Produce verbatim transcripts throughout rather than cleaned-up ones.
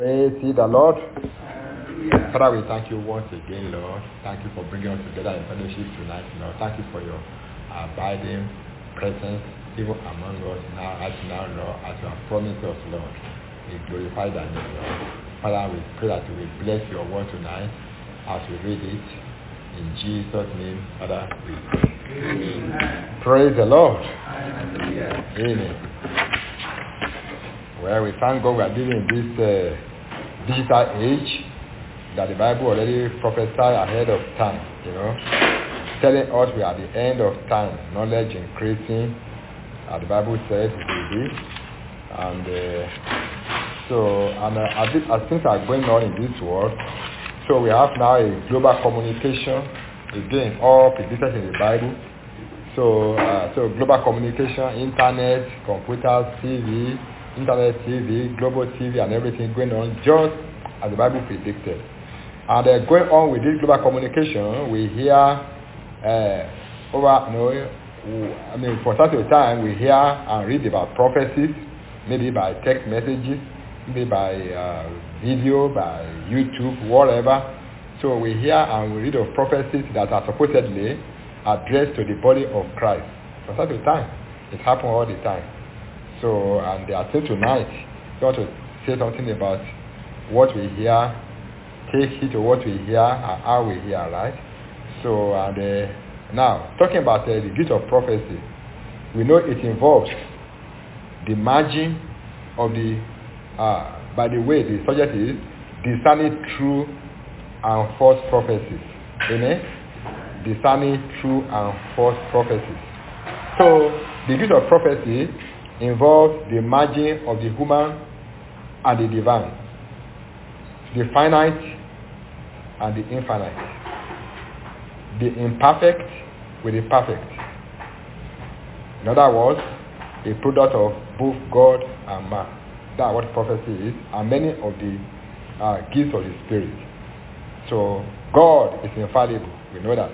Praise ye the Lord. Hallelujah. Father, we thank you once again, Lord. Thank you for bringing us together in fellowship tonight, Lord. Thank you for your abiding presence even among us now, as now, Lord, as you have promised us, Lord. We glorify thy name, Lord. Father, we pray that you will bless your word tonight as we read it. In Jesus' name, Father, we pray. Amen. Praise the Lord. Hallelujah. Amen. Well, we thank God we are living in this uh, digital age that the Bible already prophesied ahead of time, you know, telling us we are at the end of time, knowledge increasing, as the Bible said it will be. And uh, so, and uh, as, it, as things are going on in this world, so we have now a global communication, again, all predicted in the Bible. So, uh, so global communication, internet, computers, T V, internet T V, global T V, and everything going on just as the Bible predicted. And uh, going on with this global communication, we hear uh, over, you know, I mean, for such a time, we hear and read about prophecies, maybe by text messages, maybe by uh, video, by YouTube, whatever. So we hear and we read of prophecies that are supposedly addressed to the body of Christ. For such a time, it happens all the time. So, and they are saying tonight, we want to say something about what we hear, take heed to what we hear and how we hear, right? So, and uh, now, talking about uh, the gift of prophecy, we know it involves the merging of the, uh, by the way, the subject is discerning true and false prophecies. Amen? Discerning true and false prophecies. So, the gift of prophecy involves the merging of the human and the divine, the finite and the infinite, the imperfect with the perfect. In other words, a product of both God and man. That's what prophecy is, and many of the uh, gifts of the Spirit. So God is infallible, we know that.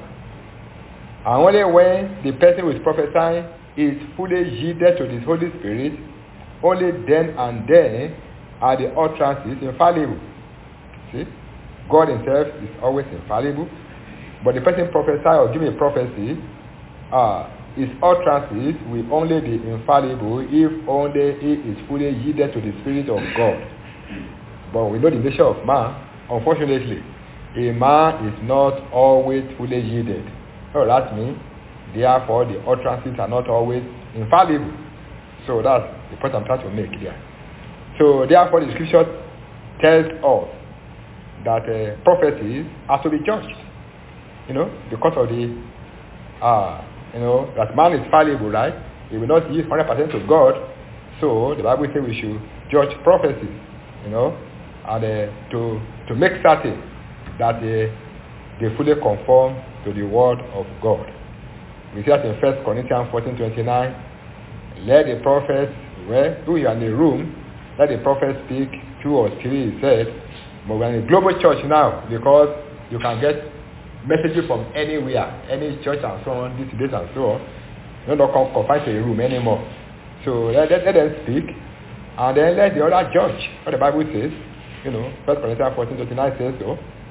And only when the person who is prophesying is fully yielded to the Holy Spirit, only then and then are the utterances infallible. See? God himself is always infallible, but the person prophesy or give a prophecy, uh, his utterances will only be infallible if only he is fully yielded to the Spirit of God. But we know the nature of man. Unfortunately, a man is not always fully yielded. So that means, therefore, the utterances are not always infallible. So that's the point I'm trying to make here. So therefore, the scripture tells us that uh, prophecies are to be judged. You know, because of the, uh, you know, that man is fallible, right? He will not yield one hundred percent to God. So the Bible says we should judge prophecies, you know, and uh, to to make certain that uh, they fully conform to the word of God. We see that in First Corinthians fourteen twenty-nine. Let the prophets, well, who you are in the room, let the prophets speak two or three, he said. But we're in a global church now because you can get messages from anywhere, any church and so on, this, this and so on. You don't come confine to a room anymore. So let, let, let them speak, and then let the other judge what the Bible says. You know, First Corinthians fourteen twenty-nine says so.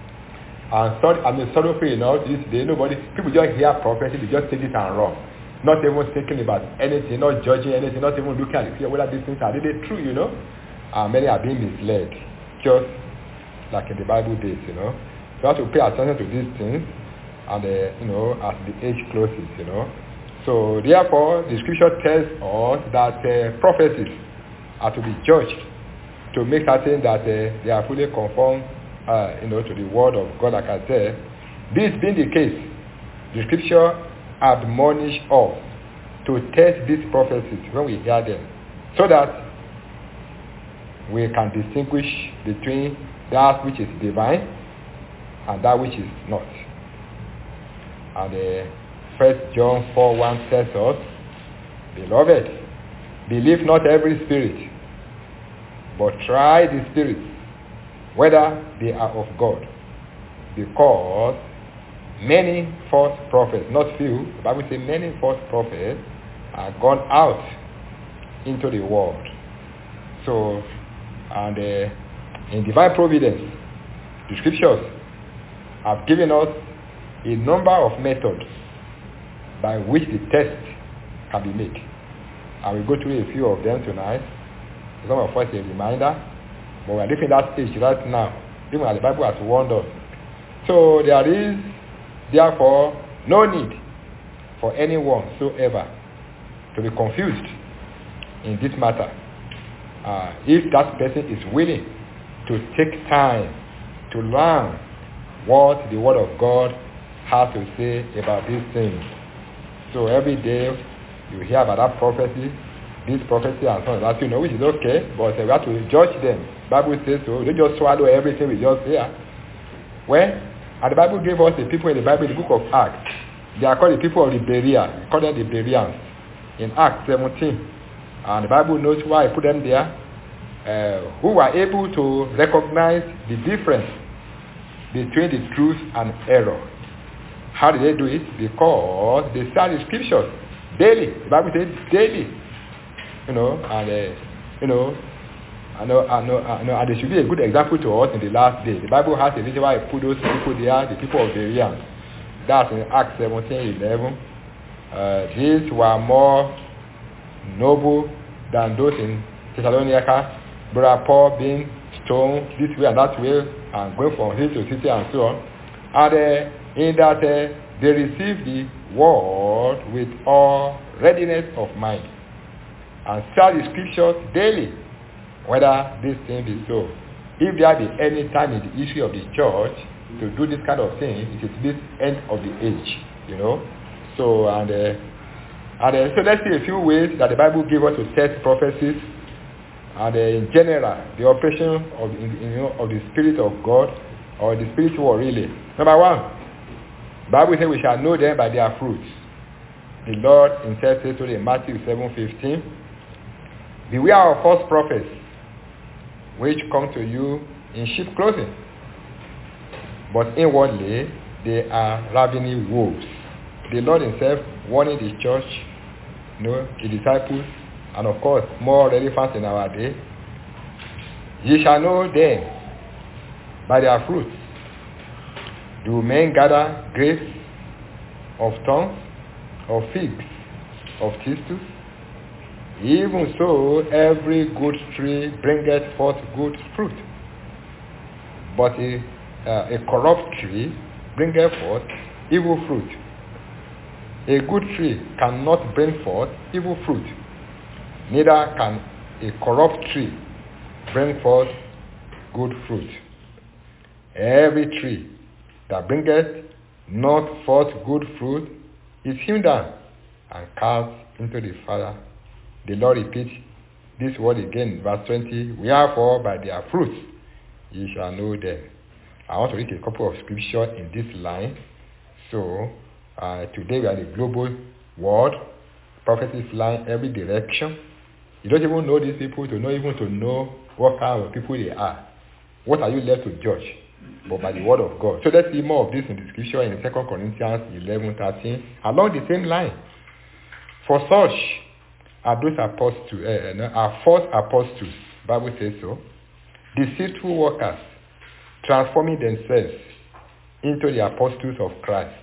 And sorry, I mean, sorrowful enough this day, nobody, people just hear prophecy, they just take it and run. Not even thinking about anything, not judging anything, not even looking at it, whether these things are really true, you know. And many are being misled, just like in the Bible days, you know. So you have to pay attention to these things, and, uh, you know, as the age closes, you know. So therefore, the scripture tells us that uh, prophecies are to be judged to make certain that uh, they are fully conformed Uh, you know, to the word of God, like I said. This being the case, the scripture admonish us to test these prophecies when we hear them, so that we can distinguish between that which is divine and that which is not. And uh, First John four one tells us, Beloved, believe not every spirit, but try the spirits, whether they are of God, because many false prophets, not few, the Bible says many false prophets are gone out into the world. So, and uh, In divine providence, the scriptures have given us a number of methods by which the test can be made. I will go through a few of them tonight. Some of us a reminder, but we are living that stage right now, even as the Bible has warned us. So there is therefore no need for anyone soever to be confused in this matter. Uh, if that person is willing to take time to learn what the Word of God has to say about these things. So every day you hear about that prophecy, this prophecy and so on, that you know, which is okay, but we have to judge them. Bible says so. They just swallow everything we just hear. Well, and the Bible gave us the people in the Bible, in the book of Acts. They are called the people of the Berea. We call them the Bereans. In Acts seventeen. And the Bible knows why I put them there. Uh, who were able to recognize the difference between the truth and error. How did they do it? Because they study the scriptures daily. The Bible says daily. You know, and uh, you know, I know, I know, I know, and they should be a good example to us in the last day. The Bible has a reason why I put those people there, the people of Bereans. That's in Acts seventeen eleven. Uh, these were more noble than those in Thessalonica. Brother Paul being stoned this way and that way, and going from city to city and so on. And uh, in that uh, they received the word with all readiness of mind, and study the scriptures daily, whether this thing be so. If there be any time in the history of the church to do this kind of thing, it is this end of the age, you know. So and uh, and uh, so let's see a few ways that the Bible gives us to test prophecies, and uh, in general the operation of in, you know, of the Spirit of God, or the spiritual really. Number one, the Bible says we shall know them by their fruits. The Lord himself says to in Matthew seven fifteen, beware of false prophets, which come to you in sheep clothing, but inwardly they are ravening wolves. The Lord himself warning the church, you know, the disciples, and of course more relevant in our day. Ye shall know them by their fruits. Do men gather grapes of thorns, of figs, of thistles? Even so, every good tree bringeth forth good fruit, but a, uh, a corrupt tree bringeth forth evil fruit. A good tree cannot bring forth evil fruit, neither can a corrupt tree bring forth good fruit. Every tree that bringeth not forth good fruit is hewn down and cast into the fire. The Lord repeats this word again, verse twenty. Wherefore by their fruits ye shall know them. I want to read a couple of scriptures in this line. So uh, today we are in the global world. Prophecy is flying every direction. You don't even know these people to know even to know what kind of people they are. What are you left to judge? But by the word of God. So let's see more of this in the scripture in Second Corinthians eleven thirteen. Along the same line. For such are those apostles, uh, no, are false apostles, Bible says so, deceitful workers, transforming themselves into the apostles of Christ.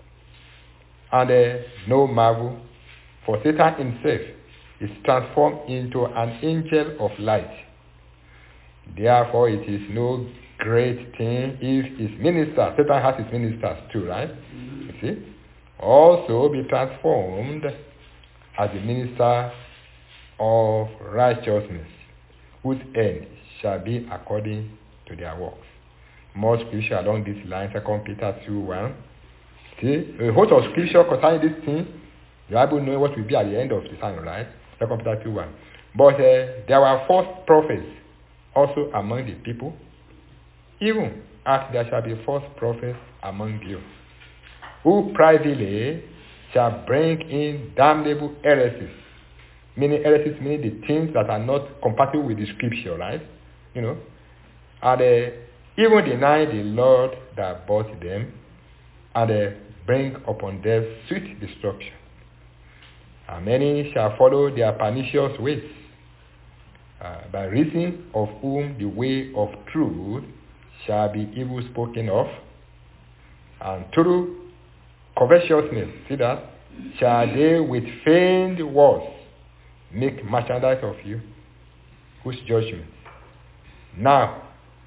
And uh, no marvel, for Satan himself is transformed into an angel of light. Therefore it is no great thing if his ministers, Satan has his ministers too, right? Mm-hmm. You see? Also be transformed as the minister of righteousness, whose end shall be according to their works. More scripture along this line, Second Peter two one. See, a host of scripture concerning this thing, the Bible knows what will be at the end of the time, right? Second Peter two one. But uh, there were false prophets also among the people, even as there shall be false prophets among you, who privately shall bring in damnable heresies. Meaning heresies, meaning the things that are not compatible with the scripture, right? You know, and uh, even deny the Lord that bought them, and uh, bring upon them sweet destruction. And many shall follow their pernicious ways, uh, by reason of whom the way of truth shall be evil spoken of, and through covetousness, see that, shall they with feigned words make merchandise of you, whose judgment now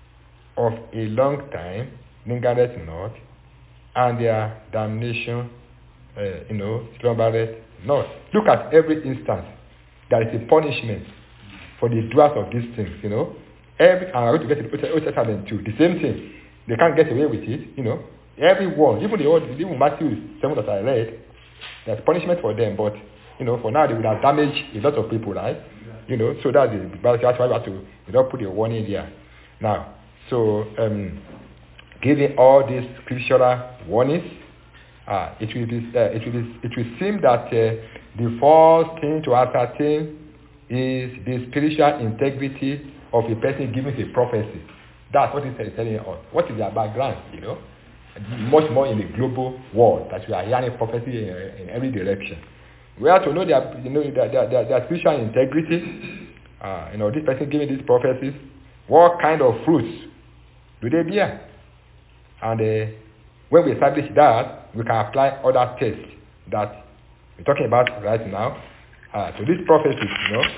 of a long time lingereth not, and their damnation, uh, you know, slumbereth not. Look at every instance. There is a punishment for the doers of these things, you know. Every, and I'm going to get to the Old Testament too. The same thing. They can't get away with it, you know. Everyone, even the old, even Matthew seven that I read, there's punishment for them, but you know, for now they would have damaged a lot of people, right? You know, so that's the that's why we have to, you know, put a warning there. Now, so um, giving all these scriptural warnings, uh, it will be uh, it will be, it will seem that uh, the first thing to ascertain is the spiritual integrity of a person giving a prophecy. That's what it's telling us. What is their background, you know? Much more in the global world that we are hearing prophecy in, in every direction. We have to know their, you know, their, their, their, their spiritual integrity. Uh, you know, this person giving these prophecies, what kind of fruits do they bear? And uh, when we establish that, we can apply other tests that we're talking about right now uh, to these prophecies, you know.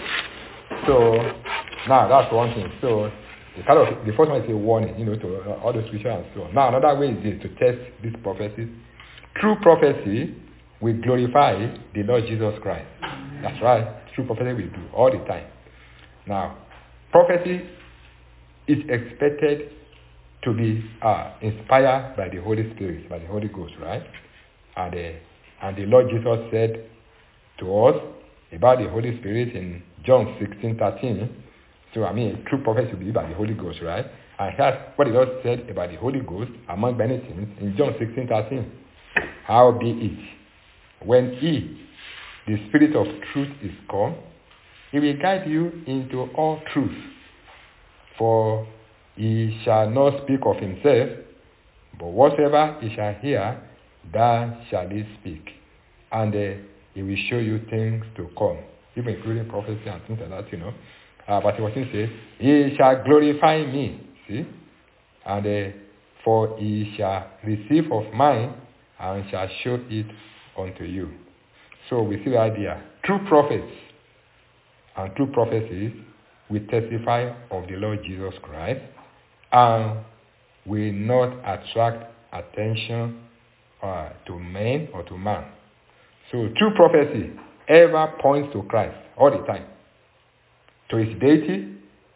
So, now that's one thing. So, the, kind of, the first one is a warning, you know, to uh, all the scripture and so on. Now, another way is this, to test these prophecies. True prophecy will glorify the Lord Jesus Christ. That's right. True prophecy will do all the time. Now, prophecy is expected to be uh, inspired by the Holy Spirit, by the Holy Ghost, right? And, uh, and the Lord Jesus said to us about the Holy Spirit in John sixteen thirteen. So, I mean, true prophecy will be by the Holy Ghost, right? And here's what the Lord said about the Holy Ghost, among many things, in John sixteen thirteen. How be it, when he, the Spirit of truth, is come, he will guide you into all truth. For he shall not speak of himself, but whatsoever he shall hear, that shall he speak. And uh, he will show you things to come, even including prophecy and things like that, you know. Uh, but what he says, he shall glorify me, see? And uh, for he shall receive of mine, and shall show it unto you. So we see the idea. True prophets and true prophecies will testify of the Lord Jesus Christ and will not attract attention uh, to men or to man. So true prophecy ever points to Christ all the time, to his deity,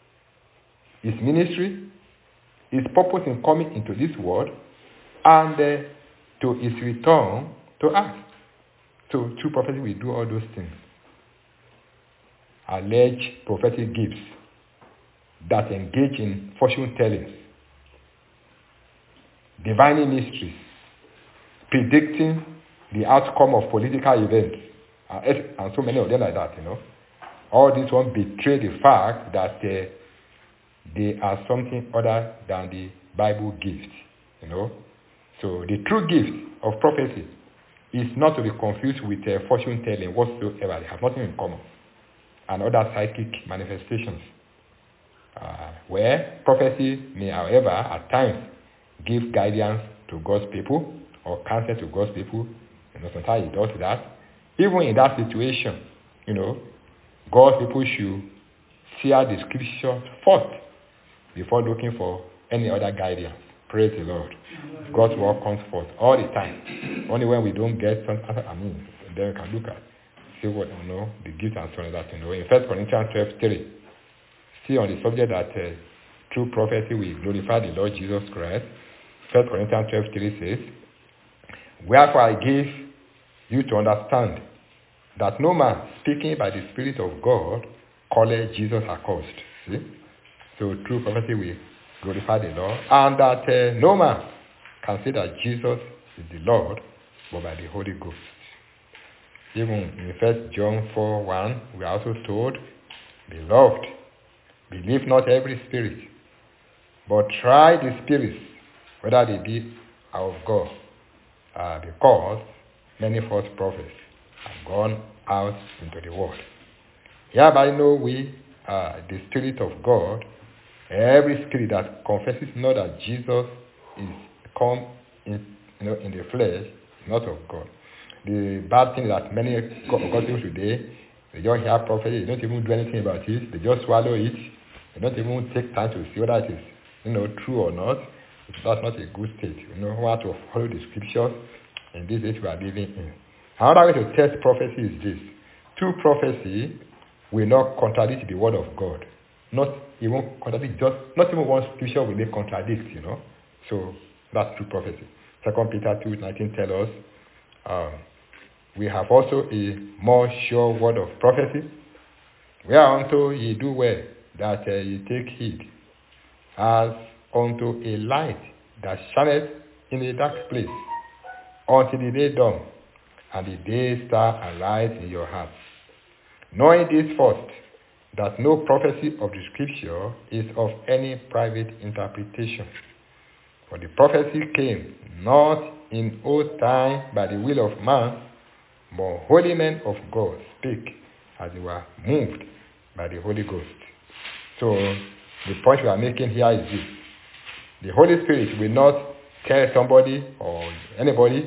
his ministry, his purpose in coming into this world, and uh, to his return to us. So true prophecy will do all those things. Alleged prophetic gifts that engage in fortune tellings, divining mysteries, predicting the outcome of political events, and so many of them like that, you know. All these ones betray the fact that uh, they are something other than the Bible gift, you know. So the true gift of prophecy is not to be confused with uh, fortune telling whatsoever. They have nothing in common. And other psychic manifestations. Uh, where prophecy may, however, at times give guidance to God's people or counsel to God's people. You know, sometimes it does that. Even in that situation, you know, God's people should fear the scripture first before looking for any other guidance. Praise the Lord. God's word comes forth all the time. Only when we don't get some, I mean, then we can look at, see what, you know, the gift and so on that, you know. In First Corinthians twelve three, see on the subject that uh, true prophecy will glorify the Lord Jesus Christ. First Corinthians twelve three says, wherefore I give you to understand that no man speaking by the Spirit of God calleth Jesus accursed. See? So true prophecy will glorify the Lord, and that uh, no man can say that Jesus is the Lord but by the Holy Ghost. Even in First John four one, we are also told, beloved, believe not every spirit, but try the spirits, whether they be of God, uh, because many false prophets have gone out into the world. Hereby know we uh, the Spirit of God, every spirit that confesses not that Jesus is come in, you know, in the flesh is not of God. The bad thing that many Gospels today, they just hear prophecy, they don't even do anything about it, they just swallow it, they don't even take time to see whether it is, you know, true or not. That's not a good state. You know, we have to follow the scriptures in this age we are living in. Another way to test prophecy is this. True prophecy will not contradict the word of God. Not even contradict, just not even one scripture will they contradict, you know. So that's true prophecy. Second Peter two nineteen tells us, um, we have also a more sure word of prophecy, whereunto ye do well that uh, ye take heed, as unto a light that shineth in a dark place, until the day dawn, and the day star arise in your hearts. Knowing this first, that no prophecy of the scripture is of any private interpretation. For the prophecy came not in old time by the will of man, but holy men of God spake as they were moved by the Holy Ghost. So the point we are making here is this. The Holy Spirit will not tell somebody or anybody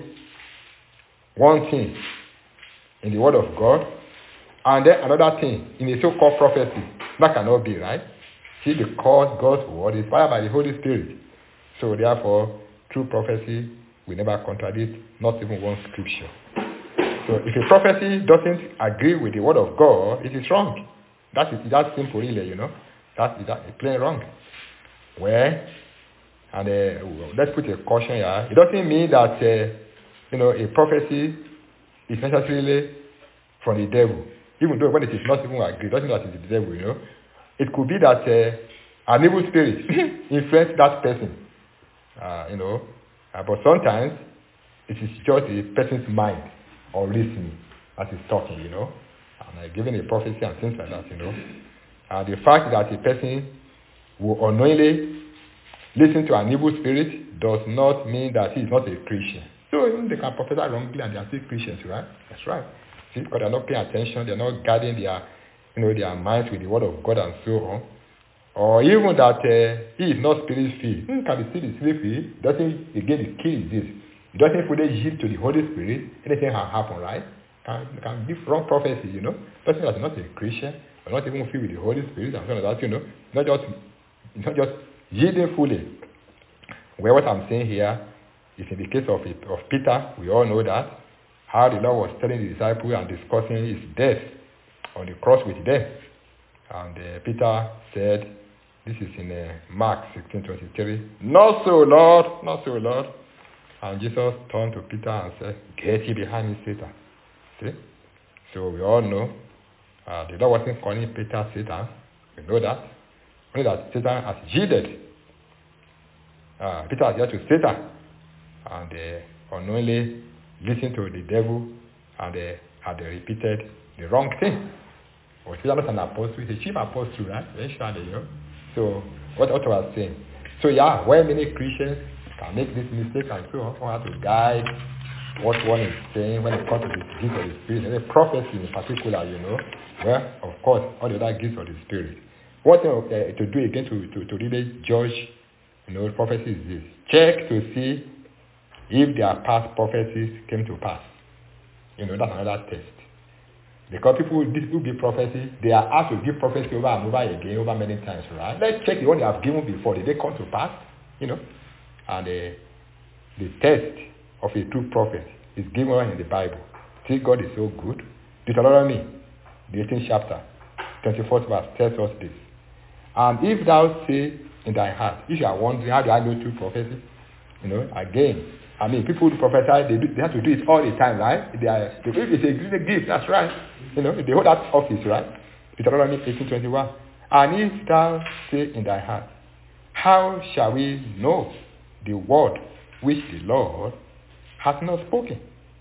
one thing in the Word of God, and then another thing in a so-called prophecy. That cannot be, right? See, because God's Word is inspired by the Holy Spirit. So therefore, true prophecy will never contradict, not even one scripture. So if a prophecy doesn't agree with the Word of God, it is wrong. That is that simple, really, you know. That is that plain wrong. Well, and uh, let's put a caution here. It doesn't mean that uh, you know a prophecy is necessarily from the devil, even though when it is not even agreed, it doesn't mean that it's the devil. You know, it could be that uh, an evil spirit influenced that person. Uh, you know, uh, but sometimes it is just a person's mind or reasoning that is talking. You know, and uh, giving a prophecy and things like that. You know, and the fact that a person will unknowingly listen to an evil spirit does not mean that he is not a Christian. So even they can prophesy wrongly and they are still Christians, right? That's right. See, because they're not paying attention, they're not guarding their, you know, their minds with the word of God and so on. Or even that uh, he is not spirit-filled. Hmm, can be still spirit-filled? Doesn't, again, the key is this. It doesn't fully yield to the Holy Spirit. Anything can happen, right? Can, can give wrong prophecy, you know. Doesn't mean that you're not a Christian, or not even filled with the Holy Spirit and so on like that, you know. Not just, it's not just yielding fully. Well, what I'm saying here is in the case of, it, of Peter, we all know that, how the Lord was telling the disciples and discussing his death on the cross with them. And uh, Peter said, this is in uh, Mark sixteen twenty-three, not so, Lord, not so, Lord. And Jesus turned to Peter and said, get ye behind me, Satan. See? So we all know, uh, the Lord wasn't calling Peter Satan. We know that. Only that Satan has yielded. Uh, Peter has yielded to Satan. And uh, unknowingly listened to the devil and uh, had repeated the wrong thing. But Peter was an apostle, he's a chief apostle, right? Eventually, you know. So, what, what I was saying. So, yeah, when many Christians can make this mistake and so on, one has to guide what one is saying when it comes to the gift of the Spirit, and the prophecy in particular, you know. Well, of course, all the other gifts of the Spirit. What uh, to do again to, to, to really judge, you know, prophecy is this. Check to see if their past prophecies came to pass. You know, that's another test. Because people who give prophecy, they are asked to give prophecy over and over again, over many times, right? Let's check the one they have given before. Did they come to pass? You know? And uh, the test of a true prophet is given in the Bible. See, God is so good. Deuteronomy, the eighteenth chapter, twenty-fourth verse, tells us this. And if thou say in thy heart, if you are wondering, how do I know true prophecy? You know, again, I mean, people who prophesy, they, do, they have to do it all the time, right? They are, they, it's a gift, that's right. You know, they hold that office, right? Deuteronomy eighteen twenty-one. And if thou say in thy heart, how shall we know the word which the Lord hath not spoken?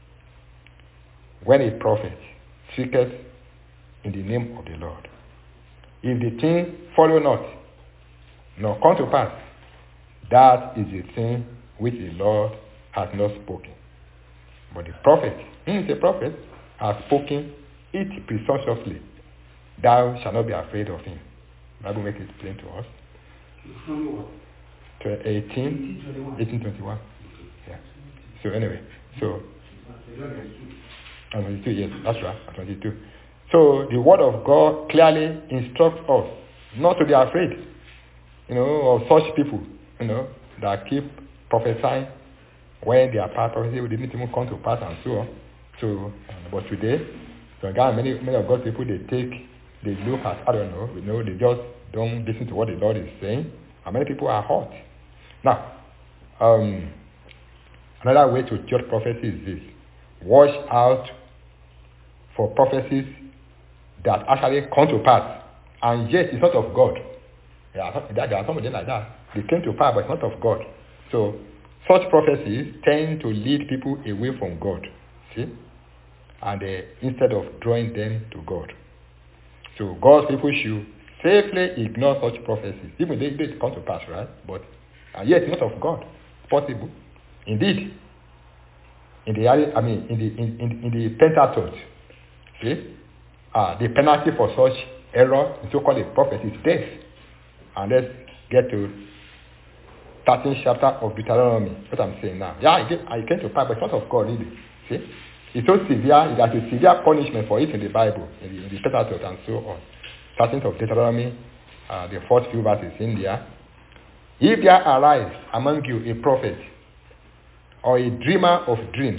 When a prophet speaketh in the name of the Lord, if the thing follow not, nor come to pass, that is the thing which the Lord hath not spoken. But the prophet, he is a prophet, has spoken it presumptuously. Thou shalt not be afraid of him. Bible make it plain to us. From what? eighteen, eighteen twenty-one. Yeah. So anyway, so twenty-two, yes, that's right, twenty-two. So the word of God clearly instructs us not to be afraid, you know, of such people, you know, that keep prophesying when their part prophecy didn't even come to pass and so on. So, but today, so again, many many of God's people, they take, they look at, I don't know, you know, they just don't listen to what the Lord is saying, and many people are hurt. Now, um, another way to judge prophecy is this: watch out for prophecies that actually come to pass, and yet it's not of God. There are, there are some of them like that. They came to pass, but it's not of God. So, such prophecies tend to lead people away from God. See? And uh, instead of drawing them to God. So, God's people should safely ignore such prophecies, even they, they come to pass, right? But and yet, it's not of God. Possible. Indeed, in the I mean, in the in, in, in the Pentateuch, see, uh, the penalty for such error, in so-called a prophet, is death. And let's get to thirteenth chapter of Deuteronomy. What I'm saying now. Yeah, I came, I came to pass, but it's not of God, really. See, it's so severe. There's a severe punishment for it in the Bible, in the, in the Pentateuch, and so on. thirteenth of Deuteronomy, uh, the first few verses in there. If there arise among you a prophet or a dreamer of dreams,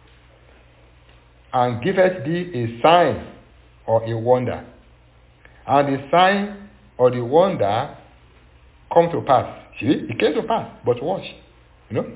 and giveth thee a sign or a wonder, and the sign or the wonder come to pass. See, it came to pass, but watch, you know.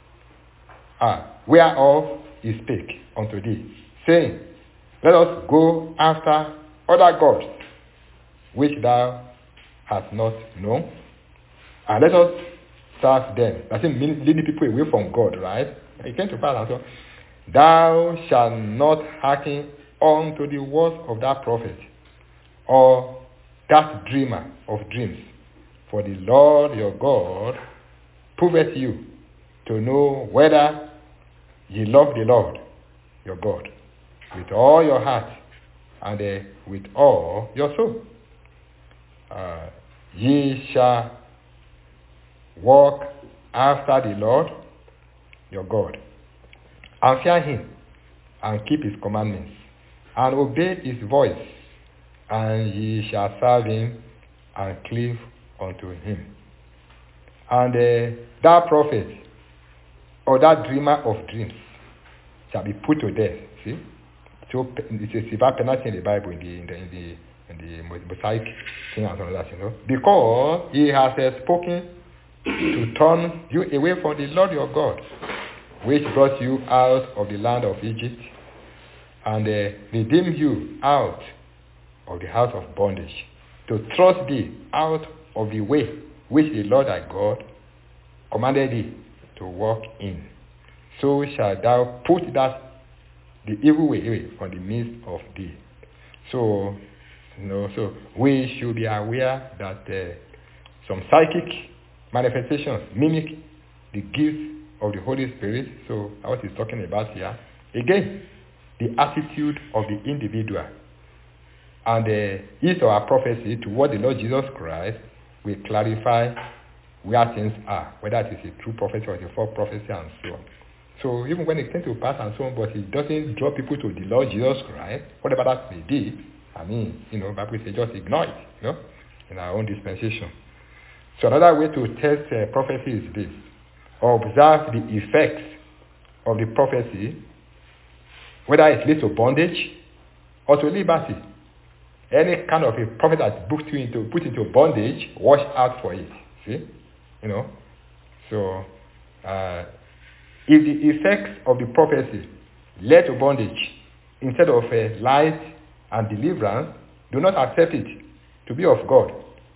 Ah, whereof he spake unto thee, saying, let us go after other gods, which thou hast not known, and let us serve them. That's leading people away from God, right? It came to pass and so, thou shalt not hearken unto the words of that prophet, or that dreamer of dreams. For the Lord your God proveth you to know whether ye love the Lord your God with all your heart and uh, with all your soul. Uh, ye shall walk after the Lord your God, and fear him, and keep his commandments, and obey his voice, and ye shall serve him, and cleave unto him. And uh, that prophet, or that dreamer of dreams, shall be put to death. See? So it's a severe penalty in the Bible, in the in the in the, in the Mosaic thing and all that, you know, because he has uh, spoken to turn you away from the Lord your God, which brought you out of the land of Egypt, and uh, redeemed you out of the house of bondage, to thrust thee out of the way which the Lord thy God commanded thee to walk in. So shalt thou put that the evil way away from the midst of thee. So, you know, so we should be aware that uh, some psychic manifestations mimic the gifts of the Holy Spirit. So that's what he's talking about here. Again, the attitude of the individual and the ease of our prophecy to what the Lord Jesus Christ will clarify where things are, whether it is a true prophecy or a false prophecy and so on. So even when it came to pass and so on, but it doesn't draw people to the Lord Jesus Christ, whatever that may be, I mean, you know, Bible says just ignore it, you know, in our own dispensation. So another way to test uh, prophecy is this: observe the effects of the prophecy, whether it leads to bondage or to liberty. Any kind of a prophet that puts you into put into bondage, watch out for it. See, you know. So, uh, if the effects of the prophecy led to bondage instead of uh, light and deliverance, do not accept it to be of God.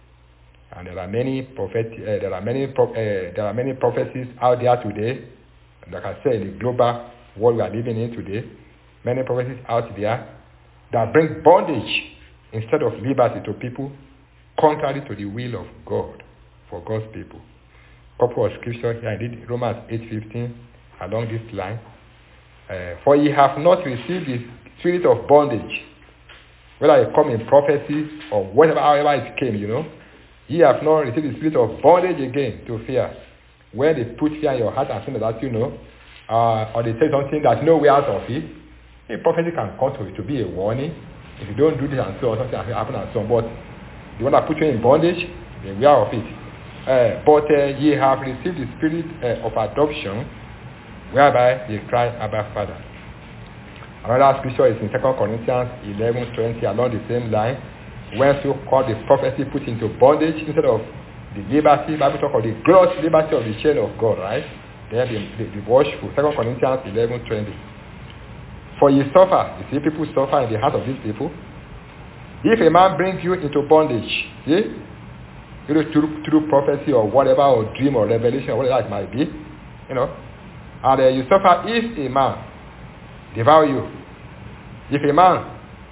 And there are many prophet, uh, there are many pro- uh, there are many prophecies out there today. Like I said, in the global world we are living in today, many prophecies out there that bring bondage instead of liberty to people, contrary to the will of God for God's people. Couple of scriptures here, indeed, Romans eight fifteen, along this line. Uh, for ye have not received the spirit of bondage whether it come in prophecy or whatever, however it came, you know. Ye have not received the spirit of bondage again to fear. When they put fear in your heart and something that you know, uh, or they say something that no way out of it, a prophecy can come to, to be a warning. If you don't do this and so on, something will happen and so on. But the one that put you in bondage, they aware of it. Uh, but uh, ye have received the spirit uh, of adoption, whereby they cry, Abba, Father. Another scripture is in Second Corinthians eleven twenty, along the same line, when so called the prophecy put into bondage instead of the liberty. Bible talk of the glorious liberty of the chain of God, right? They be, be, be watchful. Second Corinthians eleven twenty. For ye suffer, you see people suffer in the heart of these people. If a man brings you into bondage, see, you know, through, through prophecy or whatever, or dream or revelation or whatever it might be, you know, and uh, you suffer if a man devour you, if a man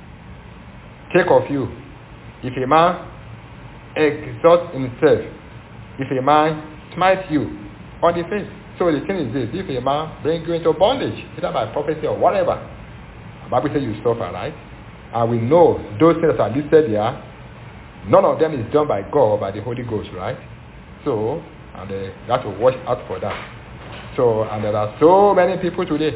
take of you, if a man exalt himself, if a man smite you on the face. So the thing is this: if a man bring you into bondage, either by prophecy or whatever, the Bible says you suffer, right? And we know those things that are listed here, none of them is done by God or by the Holy Ghost, right? So, and uh, you have to watch out for that. So, and there are so many people today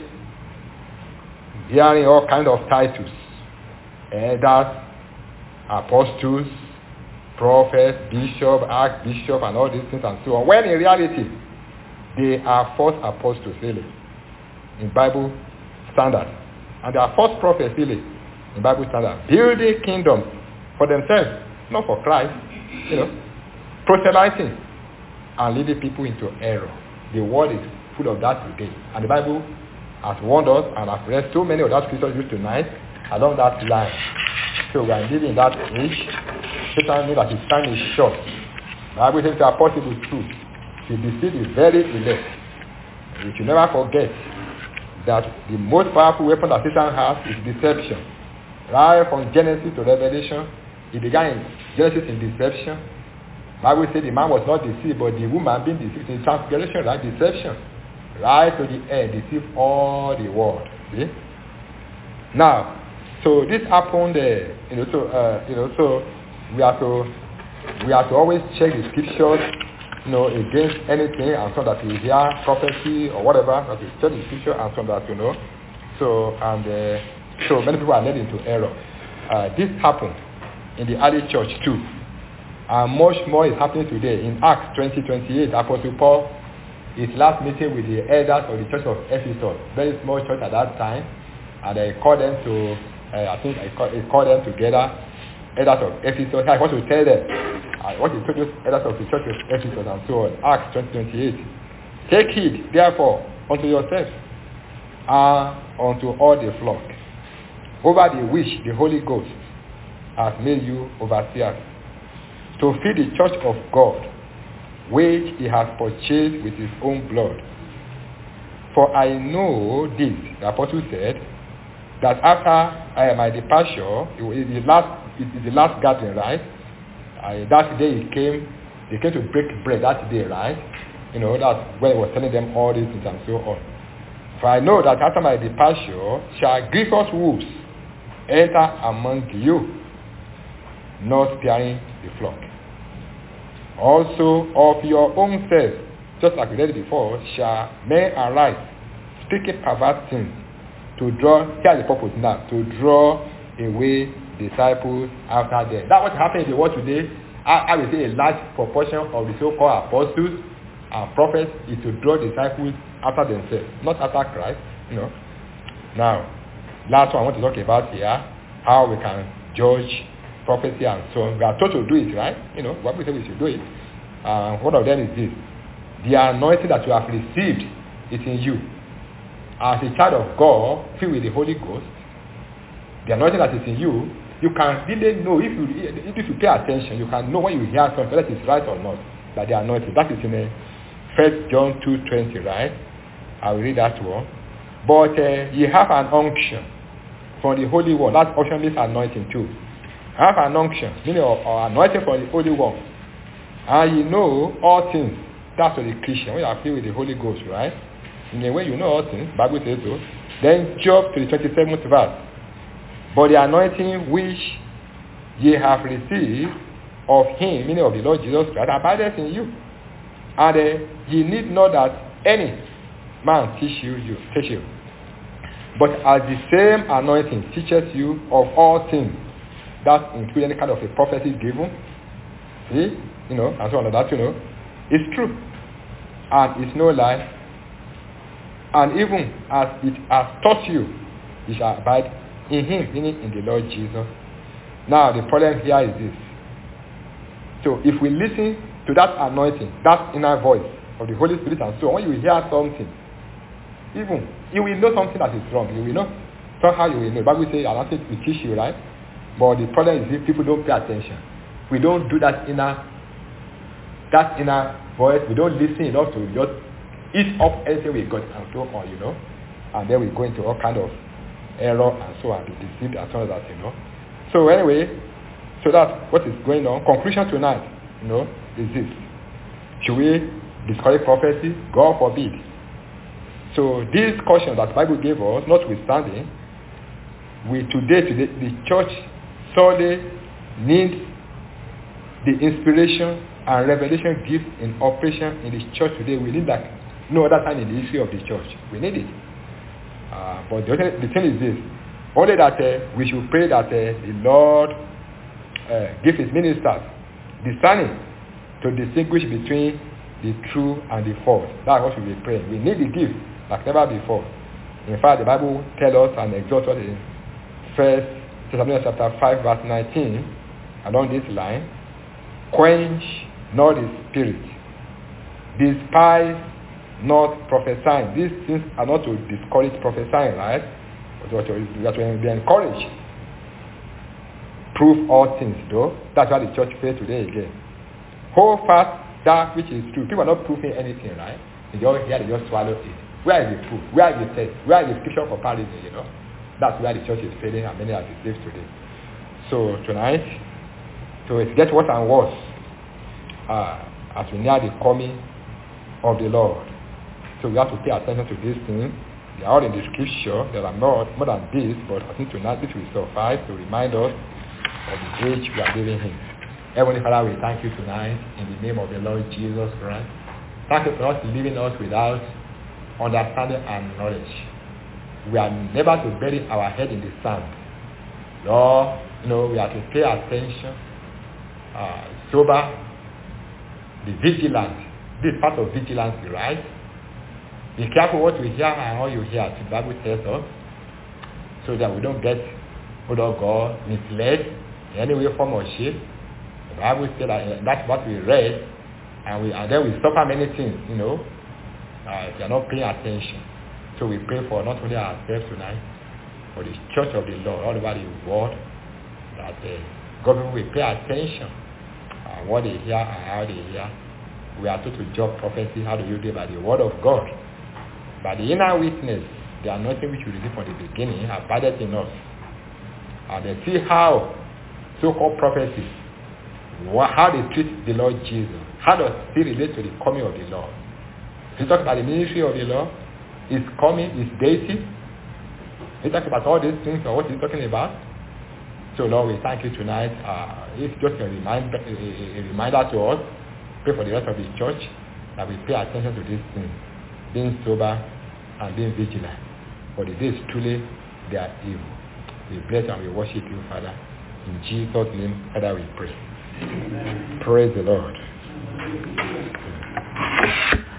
hearing all kinds of titles: elders, apostles, prophets, bishop, archbishop, and all these things and so on. When in reality, they are false apostles, really, in Bible standard. And they are false prophets, really, in Bible standard. Building kingdom for themselves, not for Christ, you know. Proselyting and leading people into error. The world is full of that today. And the Bible has warned us, and I've read so many of that scriptures used tonight along that line. So we are living in that age. Satan knew that his time is short. The Bible says it's possible too to deceive the very elect. We should never forget that the most powerful weapon that Satan has is deception. Right from Genesis to Revelation, it began in Genesis in deception. The Bible says the man was not deceived, but the woman being deceived in transgression, right? Deception. Right to the end, deceive all the world. See? Now, so this happened, uh, you know. So, uh, you know, so we have to, we have to always check the scriptures, you know, against anything and so that we hear prophecy or whatever. That we check the scripture and so that you know. So and uh, so many people are led into error. Uh, this happened in the early church too, and much more is happening today. In Acts twenty twenty-eight, Apostle Paul, his last meeting with the elders of the church of Ephesus, very small church at that time, and they called them to, uh, I think he called, he called them together, elders of Ephesus. I want to tell them, I want to tell those elders of the church of Ephesus and so on. Acts twenty twenty-eight. Take heed, therefore, unto yourselves and unto all the flock, over the which the Holy Ghost has made you overseers, to feed the church of God, which he has purchased with his own blood. For I know this, the apostle said, that after uh, my departure, it is the last, it is the last gathering, right? Uh, that day he came, they came to break bread that day, right? You know, that's when he was telling them all these things and so on. For I know that after my departure shall grievous wolves enter among you, not sparing the flock. Also of your own self, just like we read before, shall men arise, speaking perverse things, to draw, here's the purpose now, to draw away disciples after them. That's what happened in the world today. I, I will say a large proportion of the so-called apostles and prophets is to draw disciples after themselves, not after Christ, you know. Now, last one I want to talk about here, how we can judge prophecy and so on. We are told to do it, right? You know, what we say we should do it. Uh, one of them is this: the anointing that you have received is in you. As a child of God, filled with the Holy Ghost, the anointing that is in you, you can really know, if you if you pay attention, you can know when you hear something, whether it is right or not, by the anointing. That is in uh, First John two twenty, right? I will read that one. But uh, you have an unction from the Holy One. That unction means anointing too. I have an unction, meaning or, or anointing from the Holy One. And you know all things. That's what the Christian, when you are filled with the Holy Ghost, right? In a way you know all things, the Bible says so. Then jump to the twenty-seventh verse. But the anointing which ye have received of him, meaning of the Lord Jesus Christ, abideth in you. And uh, ye need not that any man teach you, you teach you. But as the same anointing teaches you of all things, that include any kind of a prophecy given, see, you know, and so on, that, you know, it's true. And it's no lie. And even as it has taught you, you shall abide in him, meaning in the Lord Jesus. Now, the problem here is this. So, if we listen to that anointing, that inner voice of the Holy Spirit and so on, when you hear something, even, you will know something that is wrong. You will know. Somehow you will know. The Bible says, I don't think we teach you, right? But the problem is if people don't pay attention. We don't do that inner, that inner voice. We don't listen enough to just eat up anything we got and so on, you know. And then we go into all kind of error and so on, be deceived and so on, that, you know. So anyway, so that's what is going on. Conclusion tonight, you know, is this. Should we discourage prophecy? God forbid. So this caution that the Bible gave us, notwithstanding, we today, today the church solely needs the inspiration and revelation gift in operation in the church today. We need that no other time in the history of the church. We need it. Uh, but the, other, the thing is this, only that uh, we should pray that uh, the Lord uh, give his ministers discerning to distinguish between the true and the false. That's what we will pray. We need the gift like never before. In fact, the Bible tells us and exhorts us in First Thessalonians chapter five, verse nineteen, along this line, quench not the spirit, despise not prophesying. These things are not to discourage prophesying, right? But to be encouraged. Prove all things, though. That's why the church fails today again. Hold fast that which is true. People are not proving anything, right? They just hear, they just swallow it. Where is the proof? Where is the test? Where is the scripture comparison, you know? That's where the church is failing and many are deceived today. So tonight, so it gets worse and worse uh, as we near the coming of the Lord. So we have to pay attention to these things. They are all in the scripture. There are more, more than this, but I think tonight this will suffice to remind us of the age we are living in. Heavenly Father, we thank you tonight in the name of the Lord Jesus Christ. Thank you for not leaving us without understanding and knowledge. We are never to bury our head in the sand. Lord, you know, we have to pay attention, uh, sober, be vigilant. This is part of vigilance, right? Be careful what we hear and how you hear. The Bible tells us, so that we don't get hold of God, misled in any way, form, or shape. The Bible says that that's what we read, and we and then we suffer many things, you know, uh, if you are not paying attention. So we pray for not only ourselves tonight, but the church of the Lord, all over the world, that uh, government will pay attention uh, what they hear and how they hear. We are told to judge prophecy. How do you do it? By the word of God. By the inner witness, the anointing which we received from the beginning abided in us. And they see how so-called prophecies, how they treat the Lord Jesus. How does it relate to the coming of the Lord? If you talk about the ministry of the Lord, His coming, His deity, he talks about all these things or what he's talking about. So Lord, we thank you tonight. Uh, it's just a reminder, a, a reminder to us. Pray for the rest of the church that we pay attention to these things, being sober and being vigilant. For the days truly they are evil. We bless and we worship you, Father. In Jesus' name, Father, we pray. Amen. Praise the Lord.